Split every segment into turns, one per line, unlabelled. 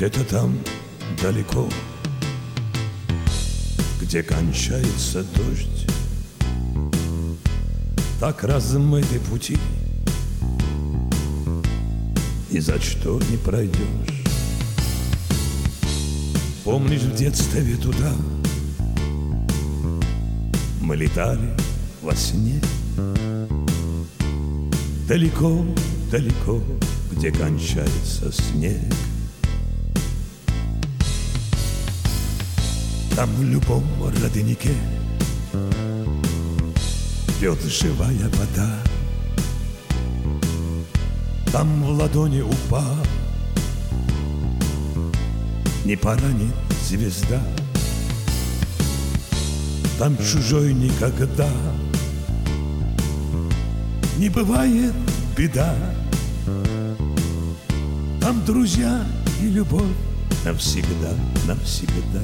Где-то там далеко, где кончается дождь, так размыты пути, ни за что не пройдешь. Помнишь, в детстве туда мы летали во сне? Далеко, далеко, где кончается снег. Там в любом роднике пьет живая вода. Там в ладони упал, не поранит звезда. Там чужой никогда не бывает беда. Там друзья и любовь навсегда, навсегда.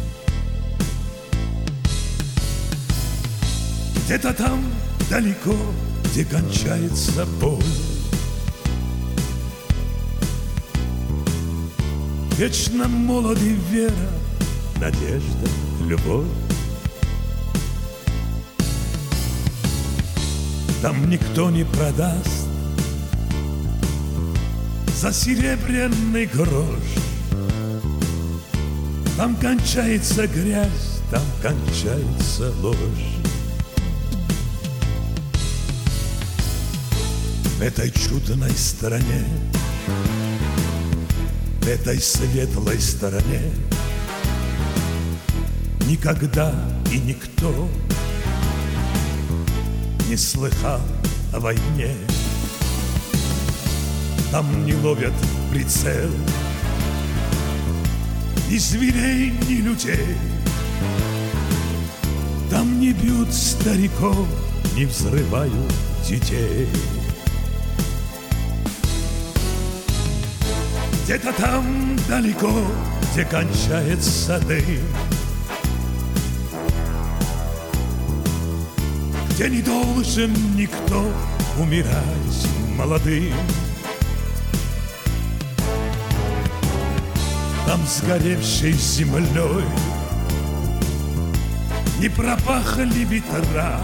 Где-то там далеко, где кончается боль, вечно молоды вера, надежда, любовь. Там никто не продаст за серебряный грош. Там кончается грязь, там кончается ложь. В этой чудной стороне, в этой светлой стороне никогда и никто не слыхал о войне. Там не ловят прицел ни зверей, ни людей. Там не бьют стариков, не взрывают детей. Где-то там далеко, где кончается дым, где не должен никто умирать молодым. Там сгоревшей землей не пропахли ветра.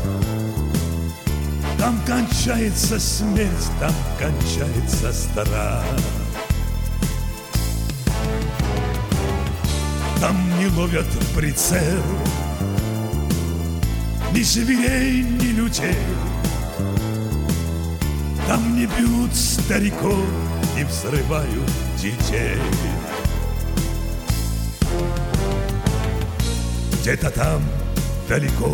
Там кончается смерть, там кончается страх. Там не ловят прицел ни зверей, ни людей. Там не бьют стариков, не взрывают детей. Где-то там далеко,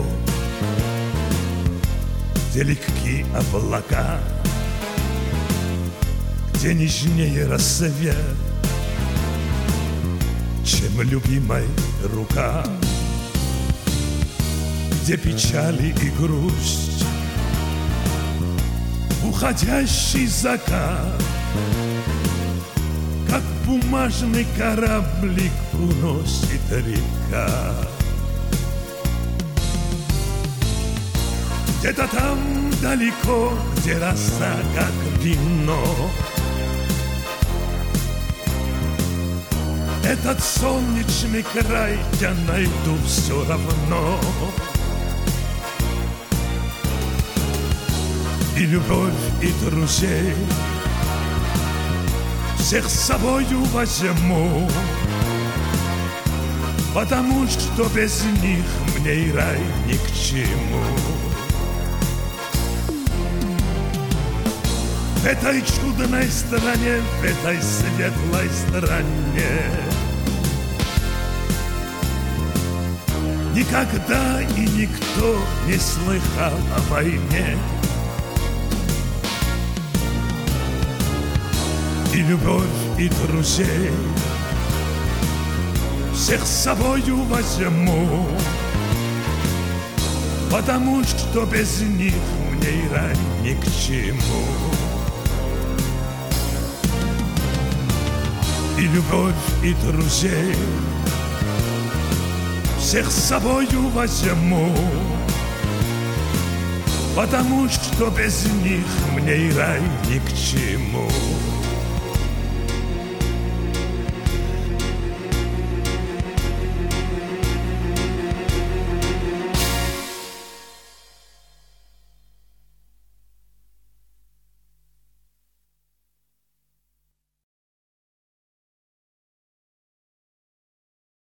где легки облака, где нежнее рассвет, чем любимая рука, где печали и грусть, уходящий закат, как бумажный кораблик уносит река. Где-то там далеко, где роса, как вино, этот солнечный край я найду все равно. И любовь, и друзей всех с собою возьму, потому что без них мне и рай ни к чему. В этой чудной стране, в этой светлой стране никогда и никто не слыхал о войне. И любовь, и друзей всех с собою возьму, потому что без них мне и рай ни к чему. И любовь, и друзей всех с собою возьму, потому что без них мне и рай ни к чему.